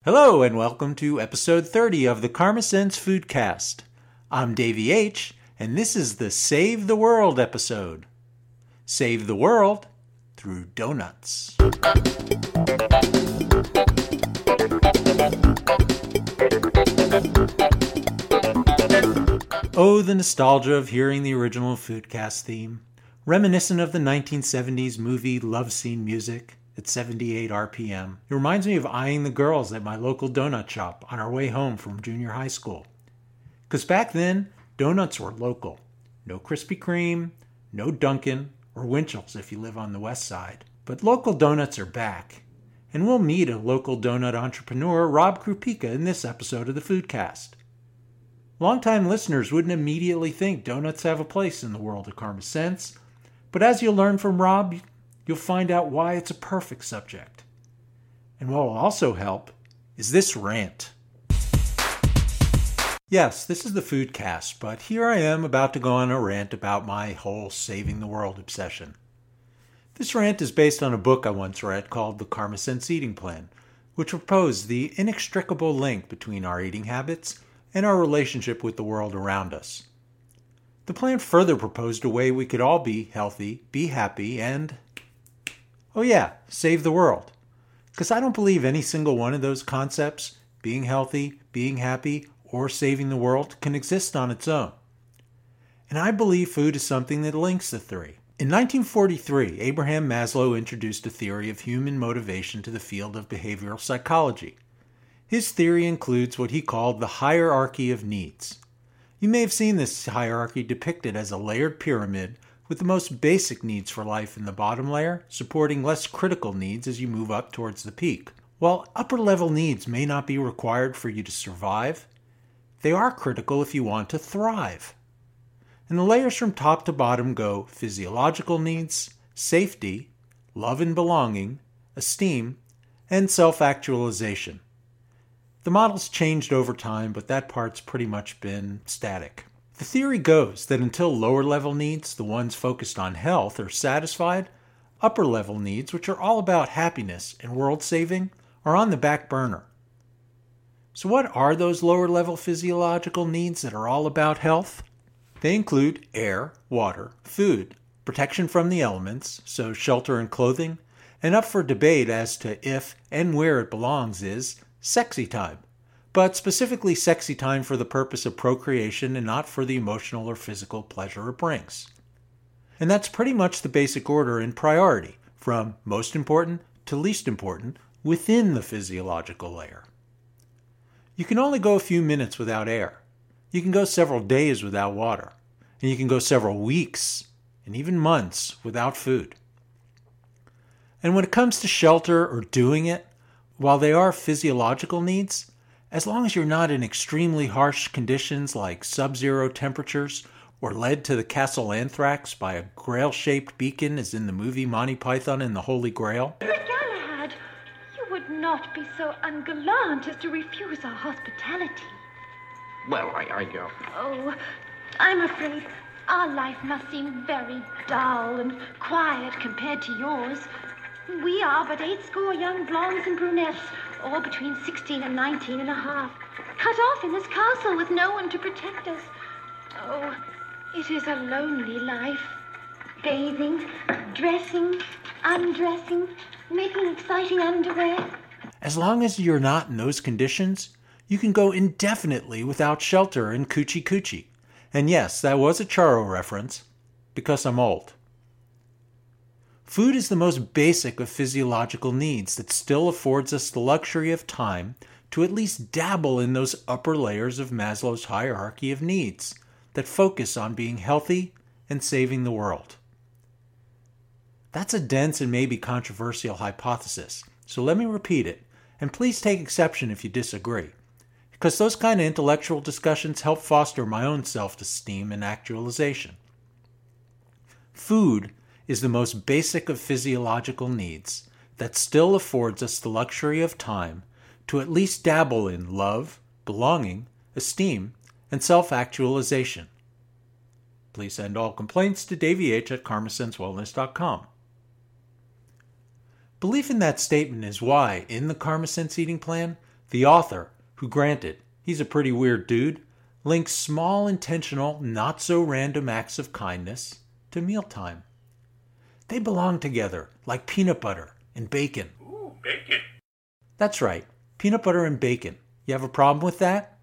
Hello and welcome to episode 30 of the KarmaSense Foodcast. I'm Davey H, and this is the Save the World episode. Save the world through donuts. Oh, the nostalgia of hearing the original Foodcast theme, reminiscent of the 1970s movie love scene music at 78 RPM. It reminds me of eyeing the girls at my local donut shop on our way home from junior high school. Because back then, donuts were local. No Krispy Kreme, no Dunkin', or Winchell's if you live on the west side. But local donuts are back. And we'll meet a local donut entrepreneur, Rob Krupika, in this episode of the Foodcast. Longtime listeners wouldn't immediately think donuts have a place in the world of KarmaSense, but as you'll learn from Rob, you'll find out why it's a perfect subject. And what will also help is this rant. Yes, this is the Foodcast, but here I am about to go on a rant about my whole saving the world obsession. This rant is based on a book I once read called The KarmaSense Eating Plan, which proposed the inextricable link between our eating habits and our relationship with the world around us. The plan further proposed a way we could all be healthy, be happy, and save the world. Because I don't believe any single one of those concepts, being healthy, being happy, or saving the world, can exist on its own. And I believe food is something that links the three. In 1943, Abraham Maslow introduced a theory of human motivation to the field of behavioral psychology. His theory includes what he called the hierarchy of needs. You may have seen this hierarchy depicted as a layered pyramid with the most basic needs for life in the bottom layer, supporting less critical needs as you move up towards the peak. While upper-level needs may not be required for you to survive, they are critical if you want to thrive. And the layers from top to bottom go physiological needs, safety, love and belonging, esteem, and self-actualization. The model's changed over time, but that part's pretty much been static. The theory goes that until lower-level needs, the ones focused on health, are satisfied, upper-level needs, which are all about happiness and world-saving, are on the back burner. So what are those lower-level physiological needs that are all about health? They include air, water, food, protection from the elements, so shelter and clothing, and up for debate as to if and where it belongs is sexy time. But specifically sexy time for the purpose of procreation and not for the emotional or physical pleasure it brings. And that's pretty much the basic order in priority, from most important to least important within the physiological layer. You can only go a few minutes without air. You can go several days without water. And you can go several weeks and even months without food. And when it comes to shelter or doing it, while they are physiological needs, as long as you're not in extremely harsh conditions like sub-zero temperatures or led to the castle anthrax by a grail-shaped beacon as in the movie Monty Python and the Holy Grail. But Galahad, you would not be so ungallant as to refuse our hospitality. Well, Oh, I'm afraid our life must seem very dull and quiet compared to yours. We are but 80 young blondes and brunettes, all between 16 and 19 and a half, cut off in this castle with no one to protect us. Oh, it is a lonely life. Bathing, dressing, undressing, making exciting underwear. As long as you're not in those conditions, you can go indefinitely without shelter and coochie coochie. And yes, that was a Charo reference, because I'm old. Food is the most basic of physiological needs that still affords us the luxury of time to at least dabble in those upper layers of Maslow's hierarchy of needs that focus on being healthy and saving the world. That's a dense and maybe controversial hypothesis, so let me repeat it, and please take exception if you disagree, because those kind of intellectual discussions help foster my own self-esteem and actualization. Food is the most basic of physiological needs that still affords us the luxury of time to at least dabble in love, belonging, esteem, and self-actualization. Please send all complaints to davyh@karmasensewellness.com. Belief in that statement is why, in the KarmaSense Eating Plan, The author, who granted, he's a pretty weird dude, links small, intentional, not-so-random acts of kindness to mealtime. They belong together like peanut butter and bacon. Ooh, bacon. That's right, peanut butter and bacon. You have a problem with that?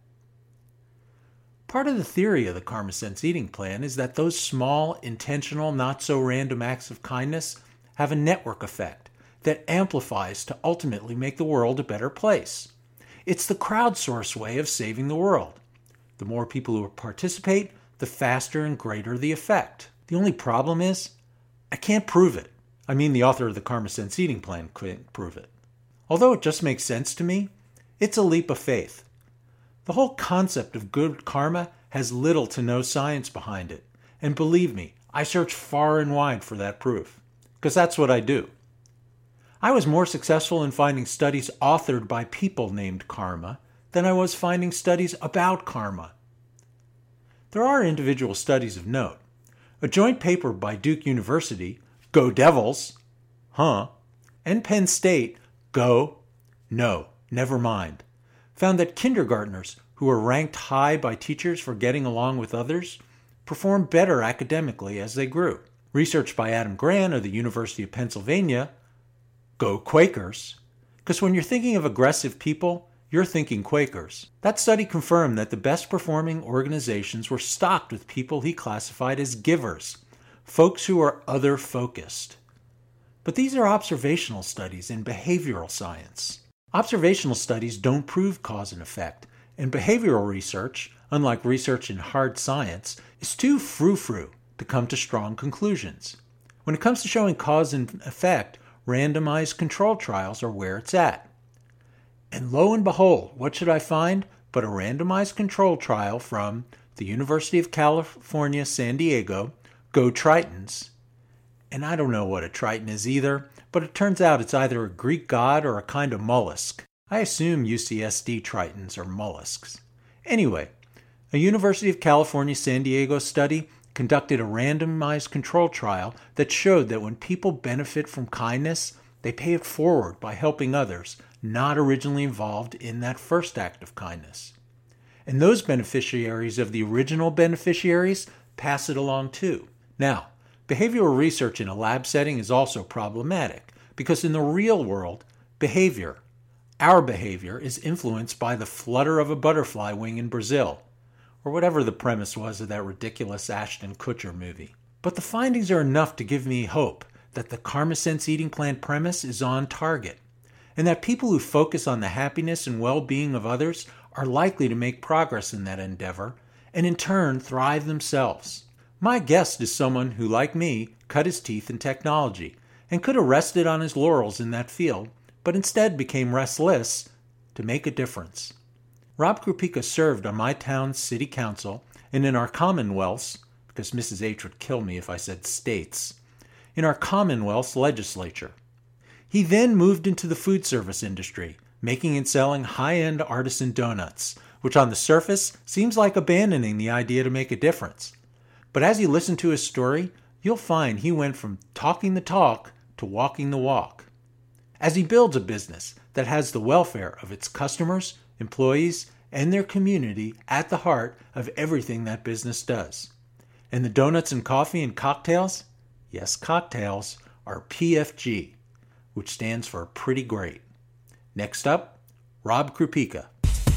Part of the theory of the Karma Sense eating plan is that those small, intentional, not-so-random acts of kindness have a network effect that amplifies to ultimately make the world a better place. It's the crowdsource way of saving the world. The more people who participate, the faster and greater the effect. The only problem is, I can't prove it. I mean, the author of the Karma Sense eating plan couldn't prove it. Although it just makes sense to me, it's a leap of faith. The whole concept of good karma has little to no science behind it. And believe me, I search far and wide for that proof. Because that's what I do. I was more successful in finding studies authored by people named Karma than I was finding studies about karma. There are individual studies of note. A joint paper by Duke University, Go Devils, and Penn State, Go, No, Never Mind, found that kindergartners who were ranked high by teachers for getting along with others performed better academically as they grew. Research by Adam Grant of the University of Pennsylvania, Go Quakers, because when you're thinking of aggressive people, you're thinking Quakers. That study confirmed that the best performing organizations were stocked with people he classified as givers, folks who are other-focused. But these are observational studies in behavioral science. Observational studies don't prove cause and effect, and behavioral research, unlike research in hard science, is too frou-frou to come to strong conclusions. When it comes to showing cause and effect, randomized control trials are where it's at. And lo and behold, what should I find but a randomized control trial from the University of California, San Diego, Go Tritons. And I don't know what a triton is either, but it turns out it's either a Greek god or a kind of mollusk. I assume UCSD tritons are mollusks. Anyway, a University of California, San Diego study conducted a randomized control trial that showed that when people benefit from kindness, they pay it forward by helping others not originally involved in that first act of kindness. And those beneficiaries of the original beneficiaries pass it along too. Now, behavioral research in a lab setting is also problematic because in the real world, our behavior is influenced by the flutter of a butterfly wing in Brazil, or whatever the premise was of that ridiculous Ashton Kutcher movie. But the findings are enough to give me hope that the Karma Sense eating plan premise is on target, and that people who focus on the happiness and well-being of others are likely to make progress in that endeavor, and in turn thrive themselves. My guest is someone who, like me, cut his teeth in technology, and could have rested on his laurels in that field, but instead became restless to make a difference. Rob Krupicka served on my town's city council and in our commonwealth's, because Mrs. H would kill me if I said states, in our commonwealth's legislature. He then moved into the food service industry, making and selling high-end artisan donuts, which on the surface seems like abandoning the idea to make a difference. But as you listen to his story, you'll find he went from talking the talk to walking the walk. As he builds a business that has the welfare of its customers, employees, and their community at the heart of everything that business does. And the donuts and coffee and cocktails? Yes, cocktails are PFG, which stands for Pretty Great. Next up, Rob Krupicka.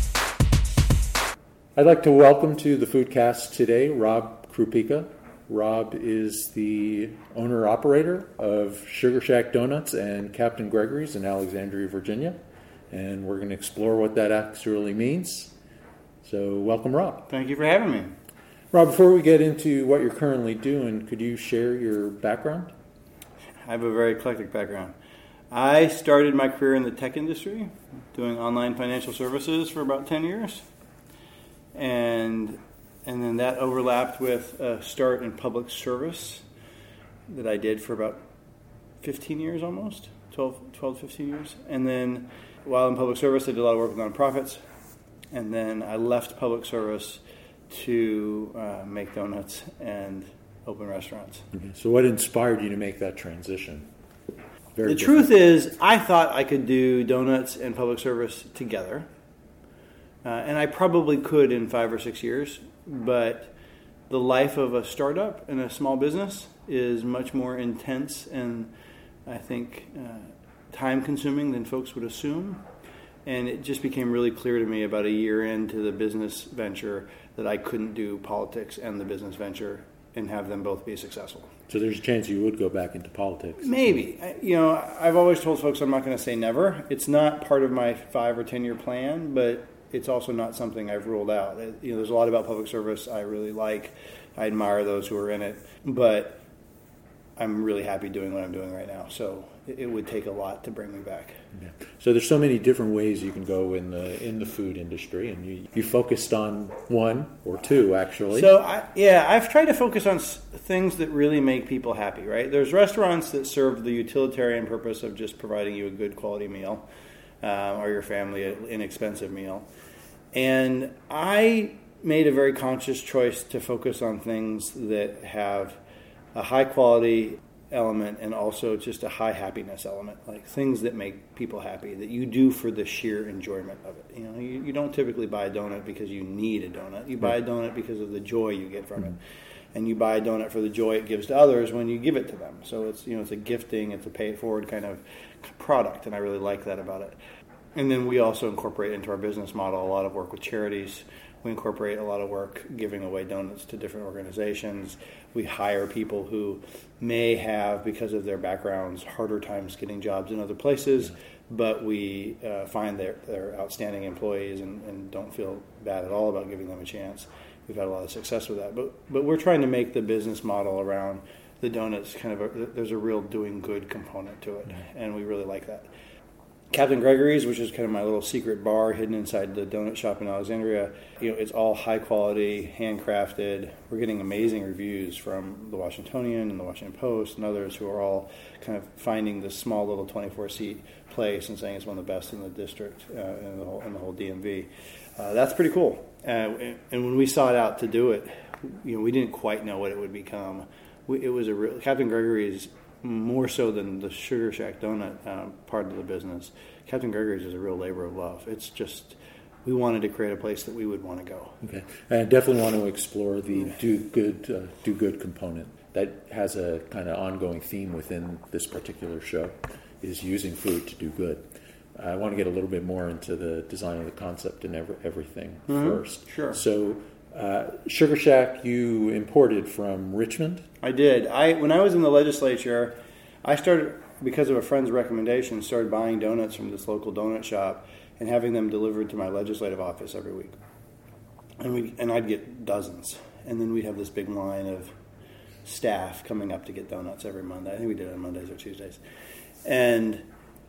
I'd like to welcome to the Foodcast today Rob Krupicka. Rob is the owner-operator of Sugar Shack Donuts and Captain Gregory's in Alexandria, Virginia. And we're going to explore what that actually means. So welcome, Rob. Thank you for having me. Rob, before we get into what you're currently doing, could you share your background? I have a very eclectic background. I started my career in the tech industry, doing online financial services for about 10 years. And then that overlapped with a start in public service that I did for about 15 years almost, 12, 15 years. And then while in public service, I did a lot of work with nonprofits. And then I left public service to make donuts and open restaurants. Okay. So what inspired you to make that transition? The truth is, I thought I could do donuts and public service together. And I probably could in 5 or 6 years, but the life of a startup and a small business is much more intense and I think time-consuming than folks would assume. And it just became really clear to me about a year into the business venture that I couldn't do politics and the business venture and have them both be successful. So there's a chance you would go back into politics? Maybe. I've always told folks I'm not going to say never. It's not part of my 5 or 10 year plan, but it's also not something I've ruled out. There's a lot about public service I really like. I admire those who are in it, but I'm really happy doing what I'm doing right now. So it would take a lot to bring me back. Yeah. So there's so many different ways you can go in the food industry, and you focused on one or two actually. So I've tried to focus on things that really make people happy. Right? There's restaurants that serve the utilitarian purpose of just providing you a good quality meal, or your family an inexpensive meal, and I made a very conscious choice to focus on things that have a high quality element and also just a high happiness element, like things that make people happy, that you do for the sheer enjoyment of it. You don't typically buy a donut because you need a donut. You buy a donut because of the joy you get from it. And you buy a donut for the joy it gives to others when you give it to them. So it's it's a gifting, it's a pay it forward kind of product, and I really like that about it. And then we also incorporate into our business model a lot of work with charities. We incorporate a lot of work giving away donuts to different organizations. We hire people who may have, because of their backgrounds, harder times getting jobs in other places, but we find they're outstanding employees and don't feel bad at all about giving them a chance. We've had a lot of success with that. But we're trying to make the business model around the donuts there's a real doing good component to it, and we really like that. Captain Gregory's, which is kind of my little secret bar hidden inside the donut shop in Alexandria, it's all high quality, handcrafted. We're getting amazing reviews from the Washingtonian and the Washington Post and others who are all kind of finding this small little 24-seat place and saying it's one of the best in the district and the whole DMV. That's pretty cool. And when we sought out to do it, we didn't quite know what it would become. It was Captain Gregory's. More so than the Sugar Shack donut part of the business, Captain Gregory's is a real labor of love. It's just, we wanted to create a place that we would want to go. Okay, and I definitely want to explore the do good component. That has a kind of ongoing theme within this particular show, is using food to do good. I want to get a little bit more into the design of the concept and everything first. Sure. So, Sugar Shack you imported from Richmond? I did. When I was in the legislature, I started, because of a friend's recommendation, started buying donuts from this local donut shop and having them delivered to my legislative office every week. And I'd get dozens. And then we'd have this big line of staff coming up to get donuts every Monday. I think we did it on Mondays or Tuesdays. And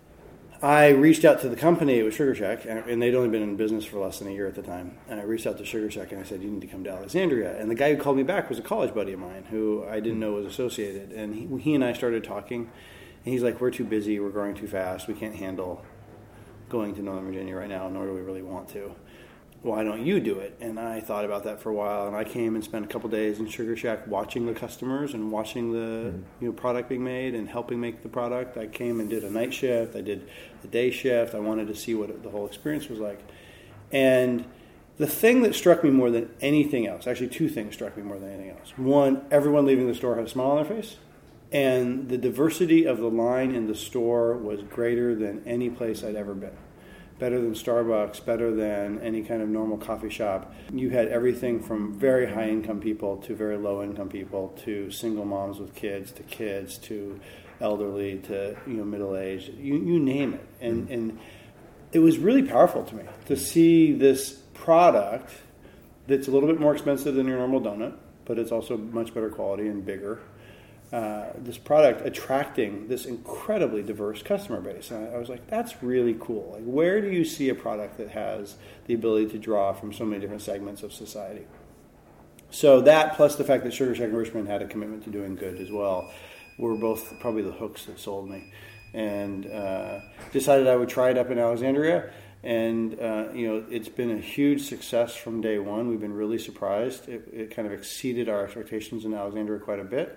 I reached out to the company, it was Sugar Shack, and they'd only been in business for less than a year at the time. And I reached out to Sugar Shack and I said, you need to come to Alexandria. And the guy who called me back was a college buddy of mine who I didn't know was associated. And he and I started talking, and he's like, we're too busy, we're growing too fast, we can't handle going to Northern Virginia right now, nor do we really want to. Why don't you do it? And I thought about that for a while, and I came and spent a couple days in Sugar Shack watching the customers and watching the product being made and helping make the product. I came and did a night shift. I did a day shift. I wanted to see what the whole experience was like. And the thing that struck me more than anything else, actually two things struck me more than anything else. One, everyone leaving the store had a smile on their face, and the diversity of the line in the store was greater than any place I'd ever been. Better than Starbucks, better than any kind of normal coffee shop. You had everything from very high-income people to very low-income people to single moms with kids to elderly to middle-aged. You name it. And it was really powerful to me to see this product that's a little bit more expensive than your normal donut, but it's also much better quality and bigger. This product attracting this incredibly diverse customer base. And I was like, that's really cool. Like, where do you see a product that has the ability to draw from so many different segments of society? So that, plus the fact that Sugar Shack and Richmond had a commitment to doing good as well, were both probably the hooks that sold me. And decided I would try it up in Alexandria. And, it's been a huge success from day one. We've been really surprised. It kind of exceeded our expectations in Alexandria quite a bit.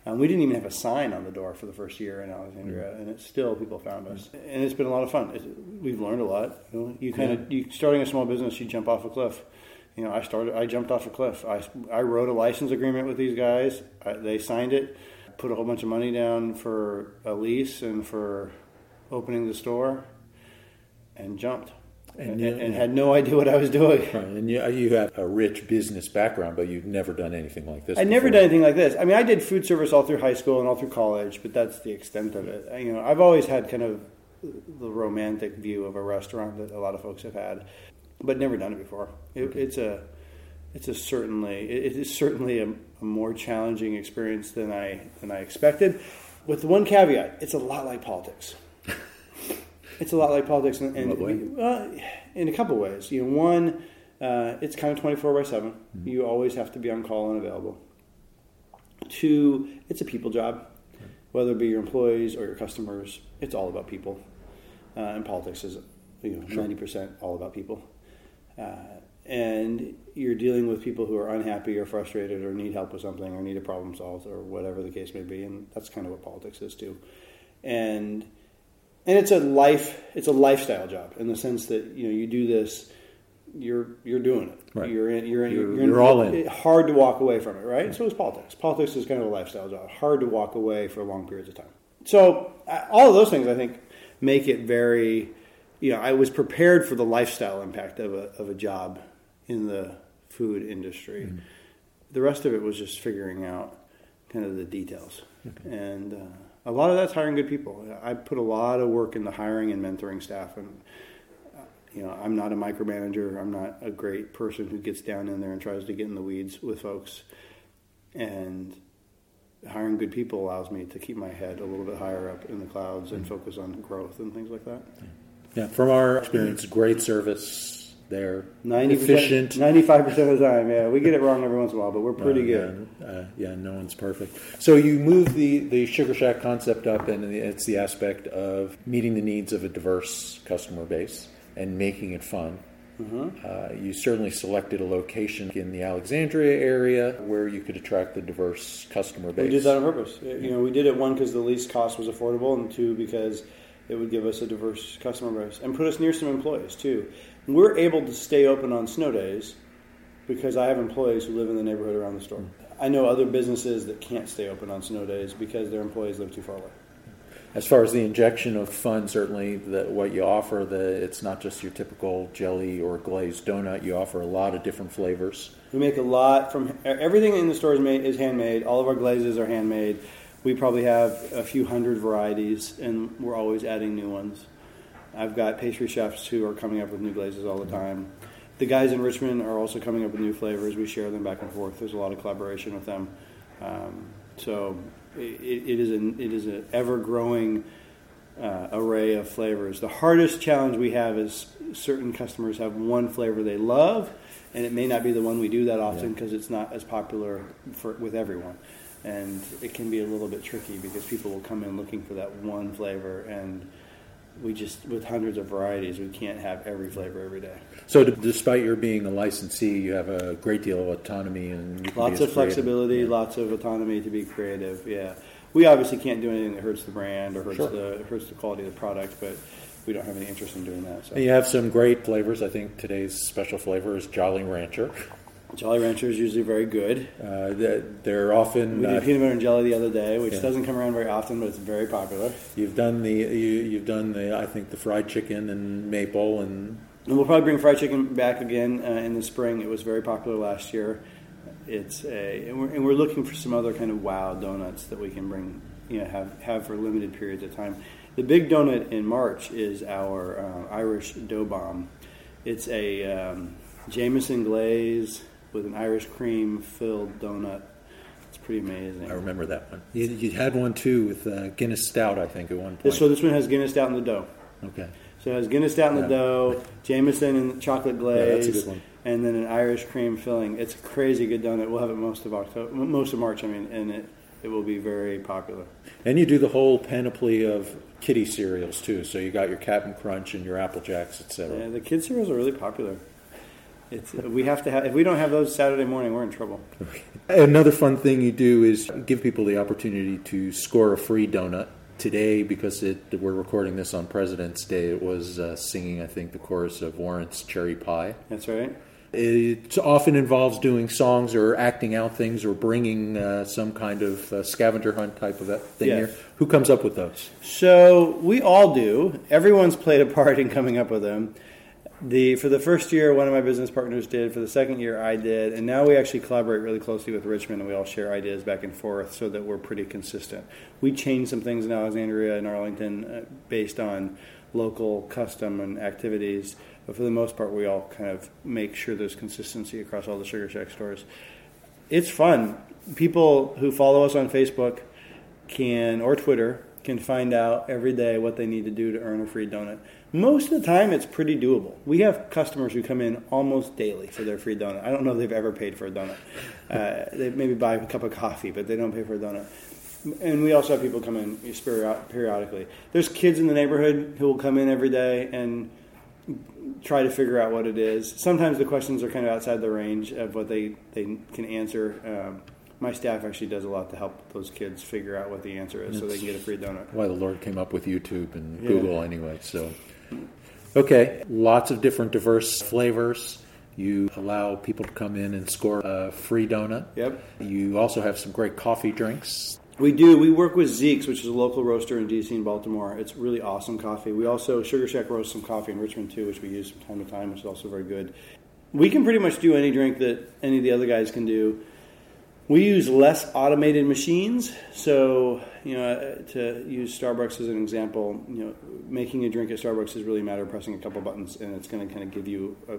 We didn't even have a sign on the door for the first year in Alexandria, and it's still people found us, and it's been a lot of fun. We've learned a lot. You starting a small business, you jump off a cliff. I jumped off a cliff. I wrote a license agreement with these guys. They signed it, put a whole bunch of money down for a lease and for opening the store, and jumped. And had no idea what I was doing. Right. And you have a rich business background, but you've never done anything like this. I'd never done anything like this. I mean, I did food service all through high school and all through college, but that's the extent of it. I've always had kind of the romantic view of a restaurant that a lot of folks have had, but never done it before. It is certainly a more challenging experience than I expected. With the one caveat, it's a lot like politics. It's a lot like politics, and in a couple ways. One, it's kind of 24/7. Mm-hmm. You always have to be on call and available. Two, it's a people job, whether it be your employees or your customers. It's all about people, and politics is 90% all about people. And you're dealing with people who are unhappy or frustrated or need help with something or need a problem solved or whatever the case may be, and that's kind of what politics is too. And it's a lifestyle job in the sense that you do this, you're doing it. Right. You're all in. Hard to walk away from it, right? And so is politics. Politics is kind of a lifestyle job. Hard to walk away for long periods of time. So all of those things I think make it very. I was prepared for the lifestyle impact of a job in the food industry. Mm-hmm. The rest of it was just figuring out kind of the details, and. A lot of that's hiring good people. I put a lot of work into hiring and mentoring staff, and I'm not a micromanager. I'm not a great person who gets down in there and tries to get in the weeds with folks. And hiring good people allows me to keep my head a little bit higher up in the clouds and focus on growth and things like that. Yeah, from our experience, great service. They're 90%, efficient. 95% of the time, yeah. We get it wrong every once in a while, but we're pretty good. No one's perfect. So you move the Sugar Shack concept up, and it's the aspect of meeting the needs of a diverse customer base and making it fun. Mm-hmm. You certainly selected a location in the Alexandria area where you could attract the diverse customer base. We did that on purpose. We did it, one, because the lease cost was affordable, and two, because it would give us a diverse customer base and put us near some employees, too. We're able to stay open on snow days because I have employees who live in the neighborhood around the store. I know other businesses that can't stay open on snow days because their employees live too far away. As far as the injection of fun, certainly what you offer, it's not just your typical jelly or glazed donut. You offer a lot of different flavors. We make a lot from everything in the store is handmade. All of our glazes are handmade. We probably have a few hundred varieties, and we're always adding new ones. I've got pastry chefs who are coming up with new glazes all the time. The guys in Richmond are also coming up with new flavors. We share them back and forth. There's a lot of collaboration with them. So it is an ever-growing array of flavors. The hardest challenge we have is certain customers have one flavor they love, and it may not be the one we do that often because it's not as popular with everyone. And it can be a little bit tricky because people will come in looking for that one flavor, and with hundreds of varieties, we can't have every flavor every day. So despite your being a licensee, you have a great deal of autonomy and you can lots of flexibility, lots of autonomy to be creative. Yeah, we obviously can't do anything that hurts the brand or hurts the quality of the product, but we don't have any interest in doing that. So. And you have some great flavors. I think today's special flavor is Jolly Rancher. Jolly Rancher is usually very good. They're often... We did peanut butter and jelly the other day, which doesn't come around very often, but it's very popular. You've done the I think the fried chicken and maple and we'll probably bring fried chicken back again in the spring. It was very popular last year. And we're looking for some other kind of wow donuts that we can bring, have for limited periods of time. The big donut in March is our Irish dough bomb. It's a Jameson glaze with an Irish cream filled donut. It's pretty amazing. I remember that one. You had one too with Guinness Stout, I think, at one point. So this one has Guinness Stout in the dough. Okay. So it has Guinness Stout in the dough, Jameson and chocolate glaze, that's a good one. And then an Irish cream filling. It's a crazy good donut. We'll have it most of March. And it will be very popular. And you do the whole panoply of kiddie cereals too. So you got your Cap'n Crunch and your Apple Jacks, etc. Yeah, the kid cereals are really popular. We have to have. If we don't have those Saturday morning, we're in trouble. Another fun thing you do is give people the opportunity to score a free donut. Today, because we're recording this on President's Day, it was singing, I think, the chorus of Warrant's Cherry Pie. That's right. It often involves doing songs or acting out things or bringing some kind of scavenger hunt type of thing Yes. here. Who comes up with those? So we all do. Everyone's played a part in coming up with them. For the first year, one of my business partners did. For the second year, I did. And now we actually collaborate really closely with Richmond, and we all share ideas back and forth so that we're pretty consistent. We change some things in Alexandria and Arlington based on local custom and activities. But for the most part, we all kind of make sure there's consistency across all the Sugar Shack stores. It's fun. People who follow us on Facebook or Twitter can find out every day what they need to do to earn a free donut. Most of the time, it's pretty doable. We have customers who come in almost daily for their free donut. I don't know if they've ever paid for a donut. They maybe buy a cup of coffee, but they don't pay for a donut. And we also have people come in periodically. There's kids in the neighborhood who will come in every day and try to figure out what it is. Sometimes the questions are kind of outside the range of what they can answer. My staff actually does a lot to help those kids figure out what the answer is so they can get a free donut. Why the Lord came up with YouTube and Google anyway. So, okay, lots of different diverse flavors. You allow people to come in and score a free donut. Yep. You also have some great coffee drinks. We do. We work with Zeke's, which is a local roaster in D.C. and Baltimore. It's really awesome coffee. We also, Sugar Shack roasts some coffee in Richmond, too, which we use from time to time, which is also very good. We can pretty much do any drink that any of the other guys can do. We use less automated machines. So, to use Starbucks as an example, making a drink at Starbucks is really a matter of pressing a couple buttons, and it's going to kind of give you a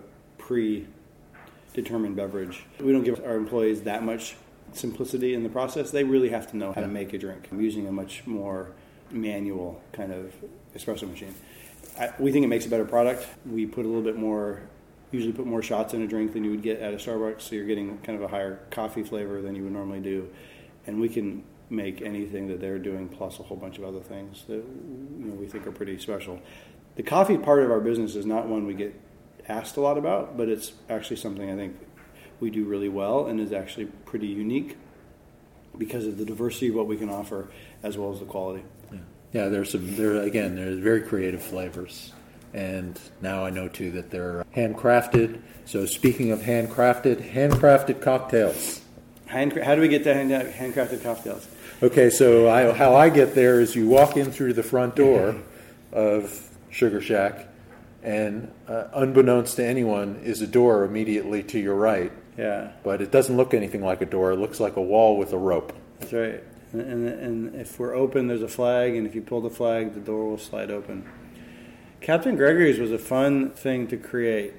predetermined beverage. We don't give our employees that much simplicity in the process. They really have to know how to make a drink. I'm using a much more manual kind of espresso machine. We think it makes a better product. We put a little bit more, usually put more shots in a drink than you would get at a Starbucks, so you're getting kind of a higher coffee flavor than you would normally do. And we can make anything that they're doing plus a whole bunch of other things that we think are pretty special. The coffee part of our business is not one we get asked a lot about, but it's actually something I think we do really well and is actually pretty unique because of the diversity of what we can offer as well as the quality. Yeah, there's very creative flavors. And now I know, too, that they're handcrafted. So speaking of handcrafted cocktails. How do we get to handcrafted cocktails? Okay, so how I get there is you walk in through the front door of Sugar Shack, and unbeknownst to anyone is a door immediately to your right. Yeah. But it doesn't look anything like a door. It looks like a wall with a rope. That's right. And if we're open, there's a flag, and if you pull the flag, the door will slide open. Captain Gregory's was a fun thing to create.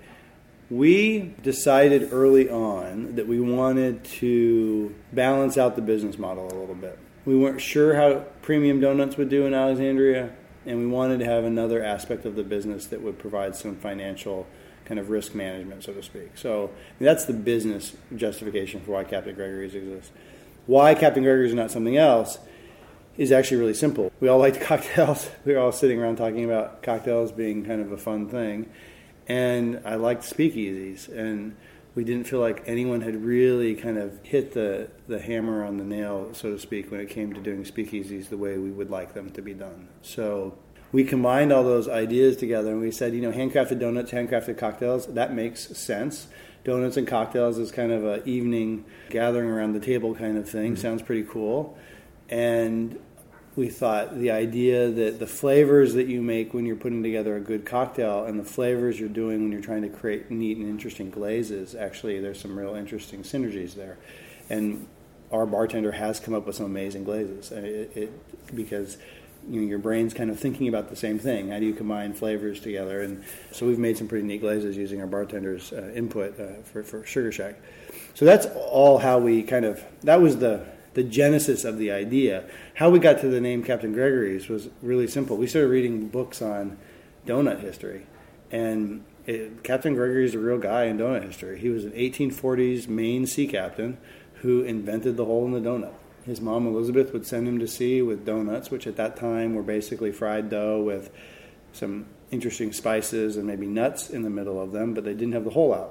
We decided early on that we wanted to balance out the business model a little bit. We weren't sure how Premium Donuts would do in Alexandria, and we wanted to have another aspect of the business that would provide some financial kind of risk management, so to speak. So that's the business justification for why Captain Gregory's exists. Why Captain Gregory's and not something else is actually really simple. We all liked cocktails. We were all sitting around talking about cocktails being kind of a fun thing. And I liked speakeasies. And we didn't feel like anyone had really kind of hit the hammer on the nail, so to speak, when it came to doing speakeasies the way we would like them to be done. So we combined all those ideas together, and we said, handcrafted donuts, handcrafted cocktails, that makes sense. Donuts and cocktails is kind of an evening gathering around the table kind of thing. Mm-hmm. Sounds pretty cool. And we thought the idea that the flavors that you make when you're putting together a good cocktail and the flavors you're doing when you're trying to create neat and interesting glazes, actually there's some real interesting synergies there. And our bartender has come up with some amazing glazes because your brain's kind of thinking about the same thing. How do you combine flavors together? And so we've made some pretty neat glazes using our bartender's input for Sugar Shack. So that's all how we that was the genesis of the idea. How we got to the name Captain Gregory's was really simple. We started reading books on donut history. And Captain Gregory's a real guy in donut history. He was an 1840s Maine sea captain who invented the hole in the donut. His mom, Elizabeth, would send him to sea with donuts, which at that time were basically fried dough with some interesting spices and maybe nuts in the middle of them, but they didn't have the hole out.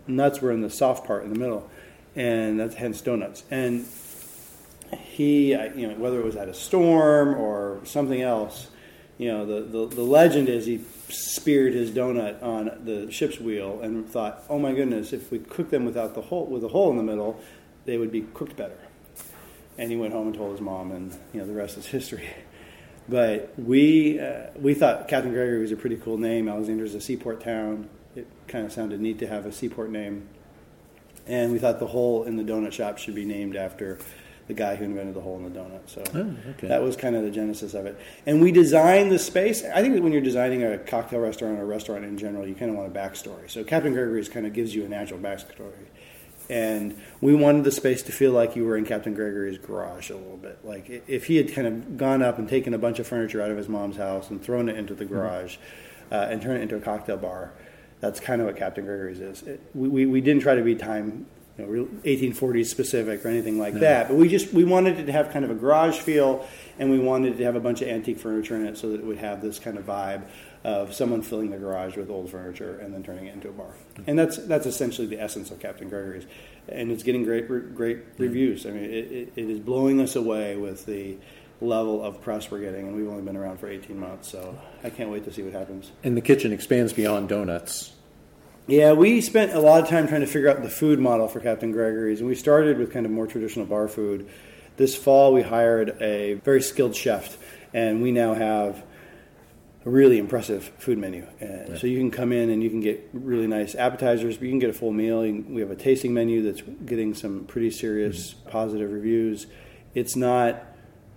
nuts were in the soft part in the middle, and that's hence donuts. And he, whether it was at a storm or something else, the legend is he speared his donut on the ship's wheel and thought, oh my goodness, if we cook them with a hole in the middle, they would be cooked better. And he went home and told his mom, and the rest is history. But we thought Captain Gregory was a pretty cool name. Alexandria's a seaport town. It kind of sounded neat to have a seaport name. And we thought the hole in the donut shop should be named after the guy who invented the hole in the donut. So that was kind of the genesis of it. And we designed the space. I think that when you're designing a cocktail restaurant or a restaurant in general, you kind of want a backstory. So Captain Gregory's kind of gives you a natural backstory. And we wanted the space to feel like you were in Captain Gregory's garage a little bit. Like if he had kind of gone up and taken a bunch of furniture out of his mom's house and thrown it into the garage and turned it into a cocktail bar, that's kind of what Captain Gregory's is. We didn't try to be time 1840s specific or anything like that, but we wanted it to have kind of a garage feel, and we wanted it to have a bunch of antique furniture in it so that it would have this kind of vibe of someone filling the garage with old furniture and then turning it into a bar. And that's essentially the essence of Captain Gregory's, and it's getting great reviews. I mean, it is blowing us away with the level of press we're getting, and we've only been around for 18 months, so I can't wait to see what happens. And the kitchen expands beyond donuts. Yeah, we spent a lot of time trying to figure out the food model for Captain Gregory's, and we started with kind of more traditional bar food. This fall, we hired a very skilled chef, and we now have a really impressive food menu. So you can come in and you can get really nice appetizers, but you can get a full meal. We have a tasting menu that's getting some pretty serious positive reviews. It is not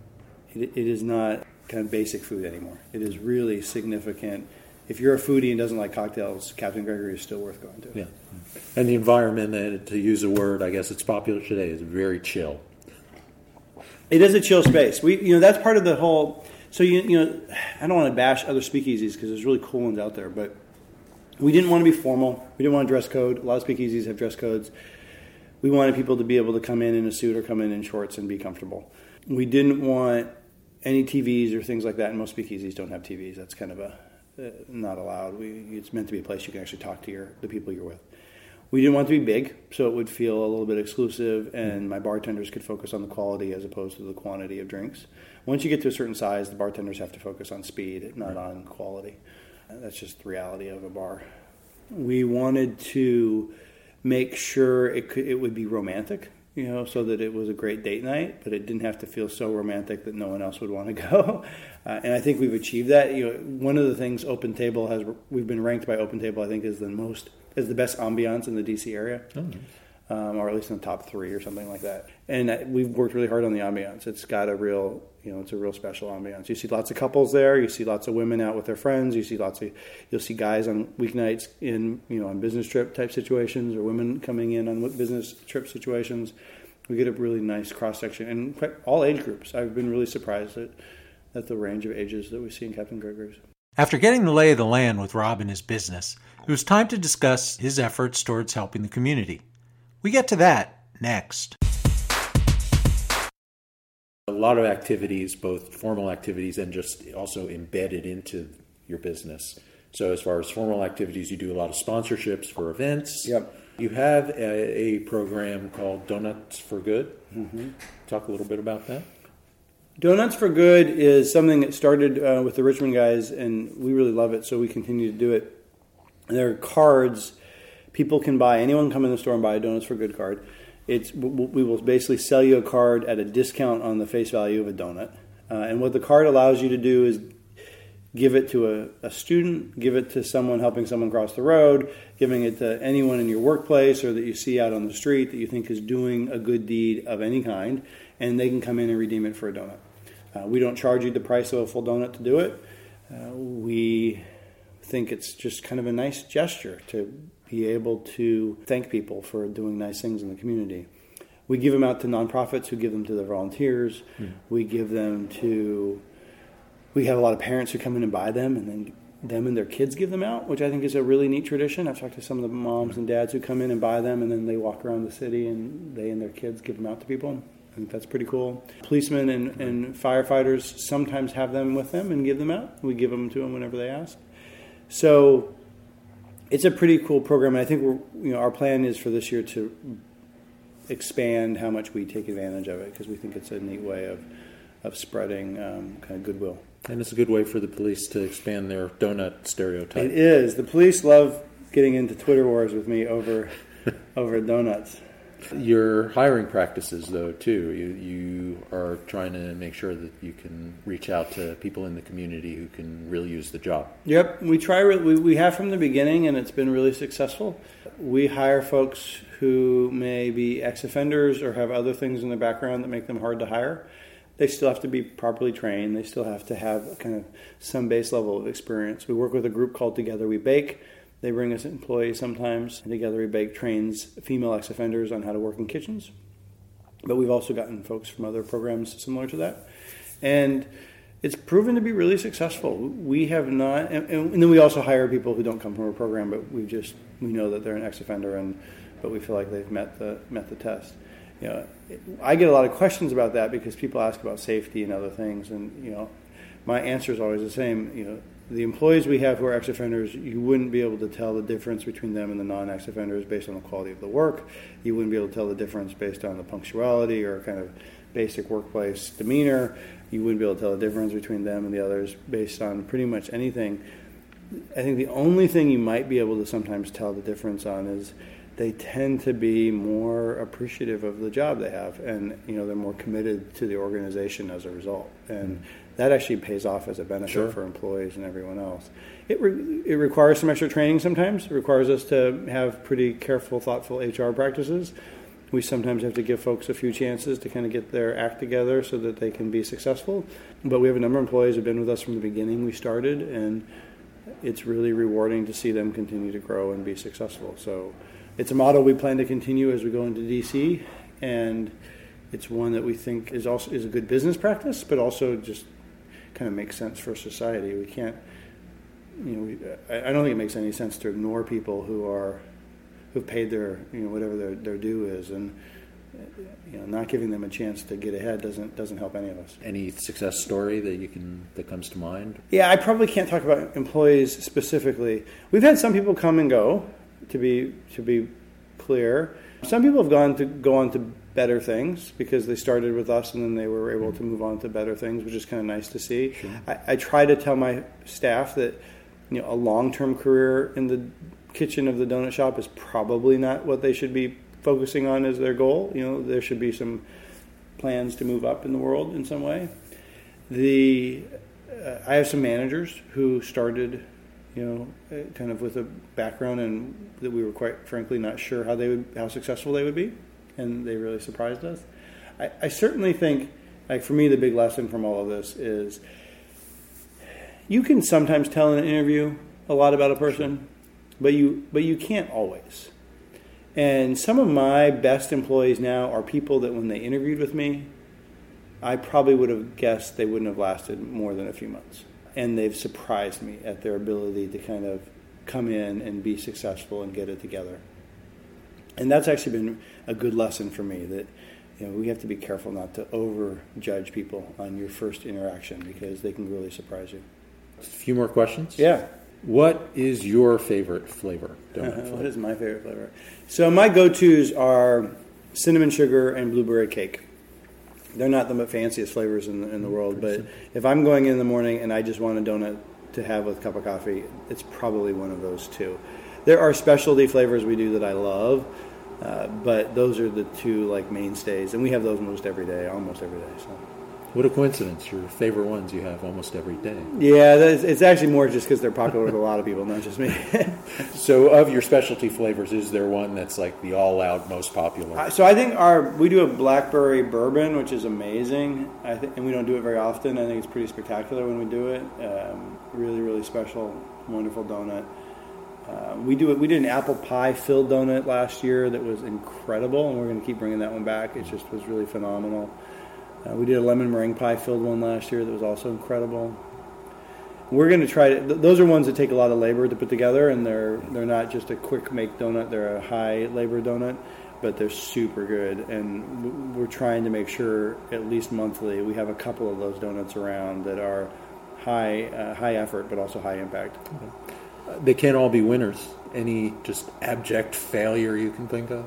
kind of basic food anymore. It is really significant. If you're a foodie and doesn't like cocktails, Captain Gregory is still worth going to. Yeah, and the environment, to use a word, I guess it's popular today, is very chill. It is a chill space. That's part of the whole. So I don't want to bash other speakeasies because there's really cool ones out there, but we didn't want to be formal. We didn't want a dress code. A lot of speakeasies have dress codes. We wanted people to be able to come in a suit or come in shorts and be comfortable. We didn't want any TVs or things like that, and most speakeasies don't have TVs. That's kind of not allowed. It's meant to be a place you can actually talk to the people you're with. We didn't want it to be big, so it would feel a little bit exclusive, and my bartenders could focus on the quality as opposed to the quantity of drinks. Once you get to a certain size, the bartenders have to focus on speed, not on quality. That's just the reality of a bar. We wanted to make sure it would be romantic, so that it was a great date night, but it didn't have to feel so romantic that no one else would want to go. And I think we've achieved that. One of the things we've been ranked by Open Table, I think, is the best ambiance in the DC area, or at least in the top 3 or something like that. And we've worked really hard on the ambiance. It's got it's a real special ambiance. You see lots of couples there. You see lots of women out with their friends. You'll see guys on weeknights on business trip type situations, or women coming in on business trip situations. We get a really nice cross section, and all age groups. I've been really surprised at the range of ages that we see in Captain Gregory's. After getting the lay of the land with Rob and his business, it was time to discuss his efforts towards helping the community. We get to that next. A lot of activities, both formal activities and just also embedded into your business. So as far as formal activities, you do a lot of sponsorships for events. Yep. You have a program called Donuts for Good. Mm-hmm. Talk a little bit about that. Donuts for Good is something that started with the Richmond guys, and we really love it, so we continue to do it. There are cards people can buy. Anyone can come in the store and buy a Donuts for Good card. We will basically sell you a card at a discount on the face value of a donut. And what the card allows you to do is give it to a student, give it to someone helping someone cross the road, giving it to anyone in your workplace or that you see out on the street that you think is doing a good deed of any kind, and they can come in and redeem it for a donut. We don't charge you the price of a full donut to do it. We think it's just kind of a nice gesture to be able to thank people for doing nice things in the community. We give them out to nonprofits who give them to their volunteers. We give them to... We have a lot of parents who come in and buy them, and then them and their kids give them out, which I think is a really neat tradition. I've talked to some of the moms and dads who come in and buy them, and then they walk around the city and they and their kids give them out to people. I think that's pretty cool. Policemen and firefighters sometimes have them with them and give them out. We give them to them whenever they ask. So it's a pretty cool program. And I think our plan is for this year to expand how much we take advantage of it, because we think it's a neat way of spreading kind of goodwill. And it's a good way for the police to expand their donut stereotype. It is. The police love getting into Twitter wars with me over donuts. Your hiring practices, though, too, you are trying to make sure that you can reach out to people in the community who can really use the job. Yep, we try. We have from the beginning, and it's been really successful. We hire folks who may be ex-offenders or have other things in their background that make them hard to hire. They still have to be properly trained. They still have to have kind of some base level of experience. We work with a group called Together We Bake. They bring us employees sometimes. And Together We Bake trains female ex-offenders on how to work in kitchens. But we've also gotten folks from other programs similar to that. And it's proven to be really successful. We have not, and then we also hire people who don't come from a program, but we know that they're an ex-offender, but we feel like they've met the test. I get a lot of questions about that because people ask about safety and other things, and my answer is always the same. The employees we have who are ex-offenders, you wouldn't be able to tell the difference between them and the non-ex-offenders based on the quality of the work. You wouldn't be able to tell the difference based on the punctuality or kind of basic workplace demeanor. You wouldn't be able to tell the difference between them and the others based on pretty much anything. I think the only thing you might be able to sometimes tell the difference on is they tend to be more appreciative of the job they have, and they're more committed to the organization as a result, and that actually pays off as a benefit for employees and everyone else. It requires some extra training sometimes. It requires us to have pretty careful, thoughtful HR practices. We sometimes have to give folks a few chances to kind of get their act together so that they can be successful. But we have a number of employees who have been with us from the beginning we started, and it's really rewarding to see them continue to grow and be successful. So it's a model we plan to continue as we go into DC, and it's one that we think is a good business practice, but also just kind of makes sense for society. We can't, I don't think it makes any sense to ignore people who've paid their, whatever their due is, and not giving them a chance to get ahead doesn't help any of us. Any success story that comes to mind? Yeah, I probably can't talk about employees specifically. We've had some people come and go. To be clear, some people have go on to better things because they started with us and then they were able to move on to better things, which is kind of nice to see. Sure. I try to tell my staff that a long-term career in the kitchen of the donut shop is probably not what they should be focusing on as their goal. There should be some plans to move up in the world in some way. I have some managers who started kind of with a background and that we were quite frankly not sure how successful they would be, and they really surprised us. I certainly think, like, for me, the big lesson from all of this is you can sometimes tell in an interview a lot about a person, but you can't always. And some of my best employees now are people that when they interviewed with me, I probably would have guessed they wouldn't have lasted more than a few months. And they've surprised me at their ability to kind of come in and be successful and get it together. And that's actually been a good lesson for me, that we have to be careful not to overjudge people on your first interaction because they can really surprise you. A few more questions? Yeah. What is your favorite flavor? Donut What is my favorite flavor? So my go-tos are cinnamon sugar and blueberry cake. They're not the fanciest flavors in the world, but if I'm going in the morning and I just want a donut to have with a cup of coffee, it's probably one of those two. There are specialty flavors we do that I love, but those are the two mainstays, and we have those almost every day. So. What a coincidence! Your favorite ones you have almost every day. Yeah, it's actually more just because they're popular with a lot of people, not just me. So, of your specialty flavors, is there one that's like the all-out most popular? So I think we do a blackberry bourbon, which is amazing. And we don't do it very often. I think it's pretty spectacular when we do it. Really, really special, wonderful donut. We did an apple pie filled donut last year that was incredible, and we're going to keep bringing that one back. It just was really phenomenal. We did a lemon meringue pie filled one last year that was also incredible. We're going to try to. Those are ones that take a lot of labor to put together, and they're not just a quick make donut. They're a high labor donut, but they're super good. And we're trying to make sure at least monthly we have a couple of those donuts around that are high effort but also high impact. Okay. They can't all be winners. Any just abject failure you can think of?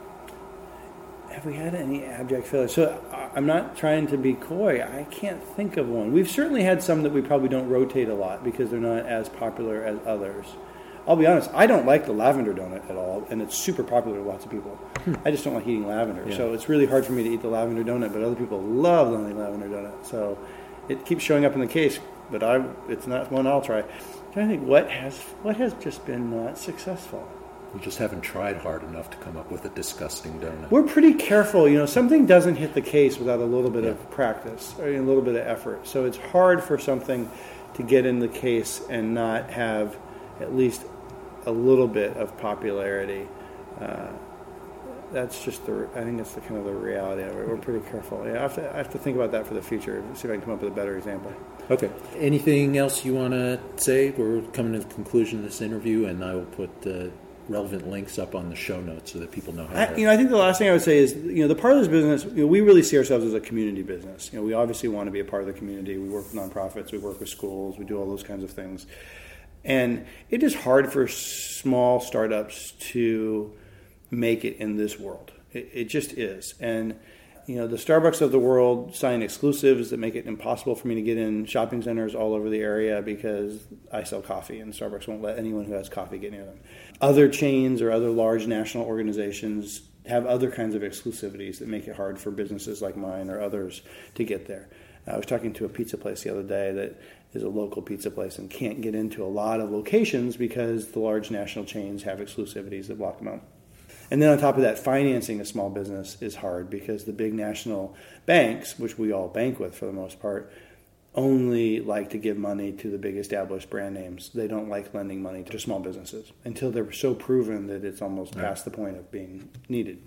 Have we had any abject failure? So I'm not trying to be coy. I can't think of one. We've certainly had some that we probably don't rotate a lot because they're not as popular as others. I'll be honest, I don't like the lavender donut at all, and it's super popular with lots of people. I just don't like eating lavender. Yeah. So it's really hard for me to eat the lavender donut, but other people love the lavender donut. So it keeps showing up in the case, but it's not one I'll try. I'm trying to think what has just been not successful. You just haven't tried hard enough to come up with a disgusting donut. We're pretty careful. Something doesn't hit the case without a little bit of practice or a little bit of effort. So it's hard for something to get in the case and not have at least a little bit of popularity. That's just I think that's the kind of the reality of it. We're pretty careful. Yeah, I have to think about that for the future. See if I can come up with a better example. Okay. Anything else you want to say? We're coming to the conclusion of this interview, and I will put relevant links up on the show notes so that people know how to... I think the last thing I would say is, the Parlors business, we really see ourselves as a community business. We obviously want to be a part of the community. We work with nonprofits, we work with schools, we do all those kinds of things. And it is hard for small startups to make it in this world. It just is. And, the Starbucks of the world sign exclusives that make it impossible for me to get in shopping centers all over the area because I sell coffee and Starbucks won't let anyone who has coffee get near them. Other chains or other large national organizations have other kinds of exclusivities that make it hard for businesses like mine or others to get there. I was talking to a pizza place the other day that is a local pizza place and can't get into a lot of locations because the large national chains have exclusivities that block them out. And then on top of that, financing a small business is hard because the big national banks, which we all bank with for the most part, only like to give money to the big established brand names. They don't like lending money to small businesses until they're so proven that it's almost past the point of being needed.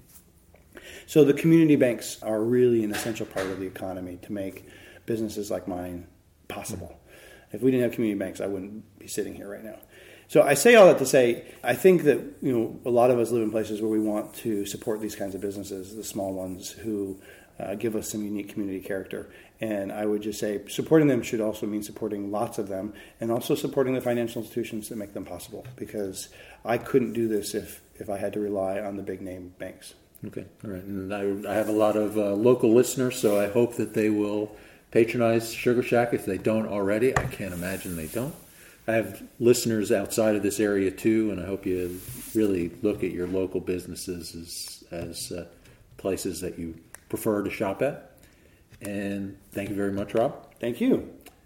So the community banks are really an essential part of the economy to make businesses like mine possible. If we didn't have community banks, I wouldn't be sitting here right now. So I say all that to say, I think that a lot of us live in places where we want to support these kinds of businesses, the small ones who give us some unique community character. And I would just say supporting them should also mean supporting lots of them and also supporting the financial institutions that make them possible, because I couldn't do this if I had to rely on the big name banks. Okay, all right. And I have a lot of local listeners, so I hope that they will patronize Sugar Shack if they don't already. I can't imagine they don't. I have listeners outside of this area too, and I hope you really look at your local businesses as places that you prefer to shop at. And thank you very much, Rob. Thank you.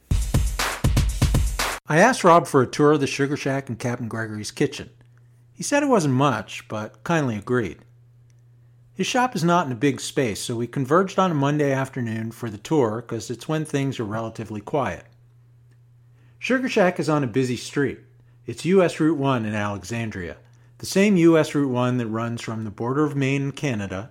I asked Rob for a tour of the Sugar Shack in Captain Gregory's kitchen. He said it wasn't much, but kindly agreed. His shop is not in a big space, so we converged on a Monday afternoon for the tour because it's when things are relatively quiet. Sugar Shack is on a busy street. It's U.S. Route 1 in Alexandria, the same U.S. Route 1 that runs from the border of Maine and Canada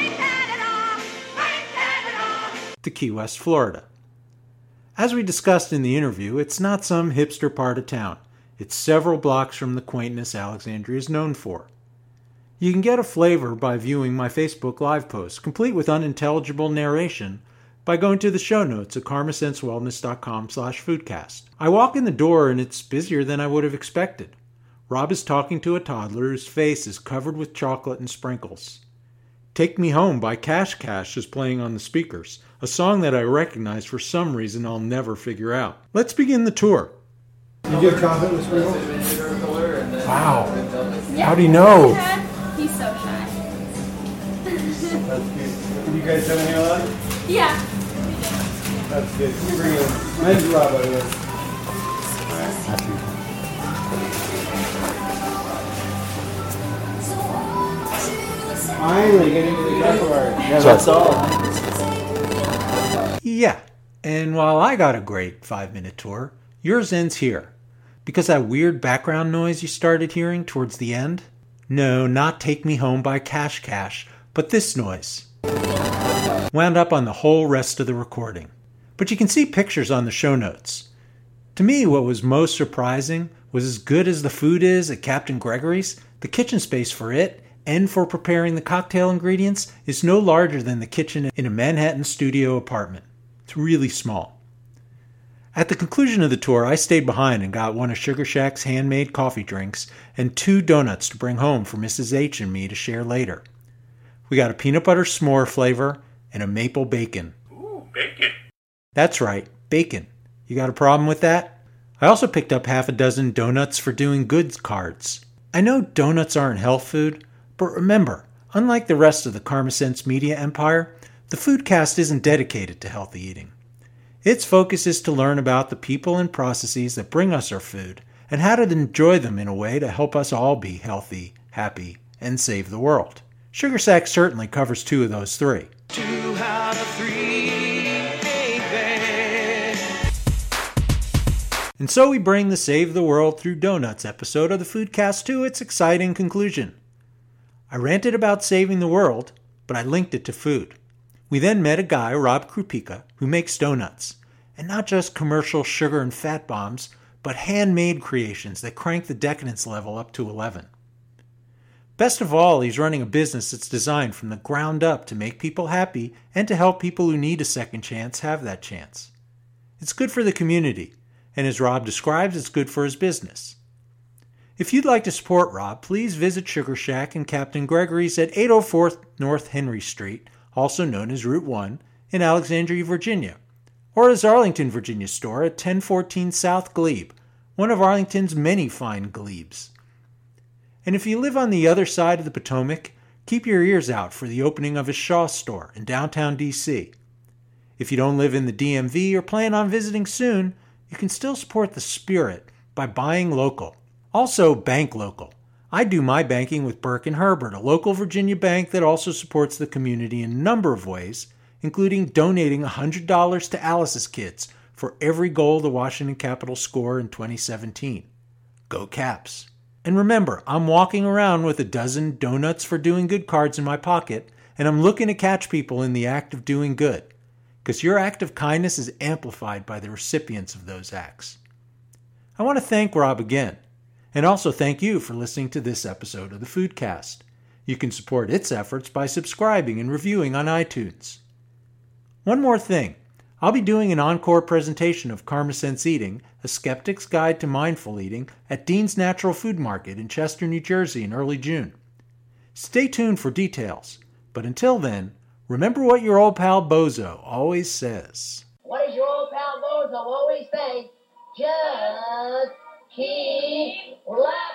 to Key West, Florida. As we discussed in the interview, it's not some hipster part of town. It's several blocks from the quaintness Alexandria is known for. You can get a flavor by viewing my Facebook Live post, complete with unintelligible narration, by going to the show notes at karmasensewellness.com/foodcast. I walk in the door and it's busier than I would have expected. Rob is talking to a toddler whose face is covered with chocolate and sprinkles. Take Me Home by Cash Cash is playing on the speakers, a song that I recognize for some reason I'll never figure out. Let's begin the tour. You get chocolate with sprinkles? Wow. How do you know? He's so shy. That's cute. You guys have any of that? Yeah. That's good. You bring it in. My name's Rob, by the way. Finally getting to the chocolate bar. Yeah, that's all. Yeah, and while I got a great 5-minute tour, yours ends here. Because that weird background noise you started hearing towards the end? No, not Take Me Home by Cash Cash, but this noise. Wound up on the whole rest of the recording. But you can see pictures on the show notes. To me, what was most surprising was as good as the food is at Captain Gregory's, the kitchen space for it and for preparing the cocktail ingredients is no larger than the kitchen in a Manhattan studio apartment. It's really small. At the conclusion of the tour, I stayed behind and got one of Sugar Shack's handmade coffee drinks and 2 donuts to bring home for Mrs. H and me to share later. We got a peanut butter s'more flavor and a maple bacon. Ooh, bacon. That's right, bacon. You got a problem with that? I also picked up half a dozen Donuts for Doing Good cards. I know donuts aren't health food, but remember, unlike the rest of the KarmaSense media empire, the Foodcast isn't dedicated to healthy eating. Its focus is to learn about the people and processes that bring us our food and how to enjoy them in a way to help us all be healthy, happy, and save the world. Sugar Shack certainly covers 2 of those 3. 2 out of 3, baby. And so we bring the Save the World Through Donuts episode of the Foodcast to its exciting conclusion. I ranted about saving the world, but I linked it to food. We then met a guy, Rob Krupika, who makes donuts. And not just commercial sugar and fat bombs, but handmade creations that crank the decadence level up to 11. Best of all, he's running a business that's designed from the ground up to make people happy and to help people who need a second chance have that chance. It's good for the community, and as Rob describes, it's good for his business. If you'd like to support Rob, please visit Sugar Shack and Captain Gregory's at 804 North Henry Street, also known as Route 1, in Alexandria, Virginia, or his Arlington, Virginia store at 1014 South Glebe, one of Arlington's many fine glebes. And if you live on the other side of the Potomac, keep your ears out for the opening of his Shaw store in downtown D.C. If you don't live in the DMV or plan on visiting soon, you can still support the spirit by buying local. Also, bank local. I do my banking with Burke & Herbert, a local Virginia bank that also supports the community in a number of ways, including donating $100 to Alice's Kids for every goal the Washington Capitals score in 2017. Go Caps! And remember, I'm walking around with a dozen Donuts for Doing Good cards in my pocket, and I'm looking to catch people in the act of doing good, because your act of kindness is amplified by the recipients of those acts. I want to thank Rob again. And also thank you for listening to this episode of the Foodcast. You can support its efforts by subscribing and reviewing on iTunes. One more thing. I'll be doing an encore presentation of KarmaSense Eating, A Skeptic's Guide to Mindful Eating, at Dean's Natural Food Market in Chester, New Jersey in early June. Stay tuned for details. But until then, remember what your old pal Bozo always says. What does your old pal Bozo always say? Just keep laughing.